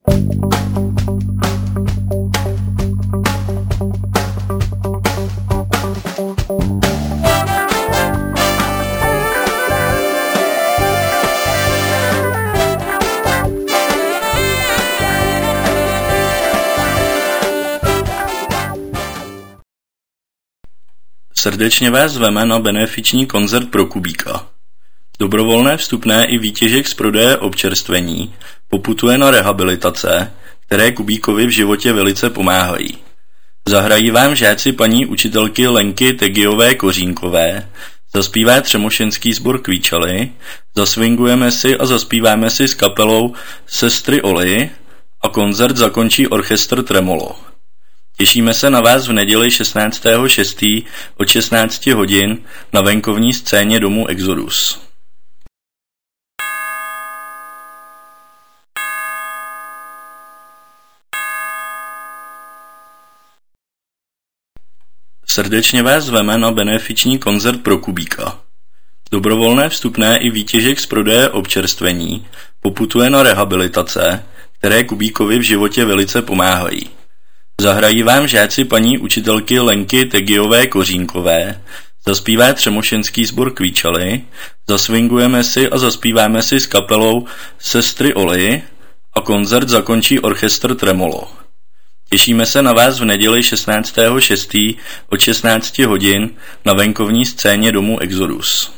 Srdečně vás zveme na benefiční koncert pro Kubíka. Dobrovolné vstupné i výtěžek z prodeje občerstvení poputuje na rehabilitace, které Kubíkovi v životě velice pomáhají. Zahrají vám žáci paní učitelky Lenky Tegiové Kořínkové, zaspívá třemošenský sbor Kvíčaly, zaswingujeme si a zaspíváme si s kapelou Sestry Oli a koncert zakončí orchestr Tremolo. Těšíme se na vás v neděli 16.6. od 16 hodin na venkovní scéně domu Exodus. Srdečně vás zveme na benefiční koncert pro Kubíka. Dobrovolné vstupné i výtěžek z prodeje občerstvení poputuje na rehabilitace, které Kubíkovi v životě velice pomáhají. Zahrají vám žáci paní učitelky Lenky Tegiové Kořínkové, zaspívá třemošenský sbor Kvíčaly, zaswingujeme si a zaspíváme si s kapelou Sestry Oli a koncert zakončí orchestr Tremolo. Těšíme se na vás v neděli 16.6. od 16 hodin na venkovní scéně domu Exodus.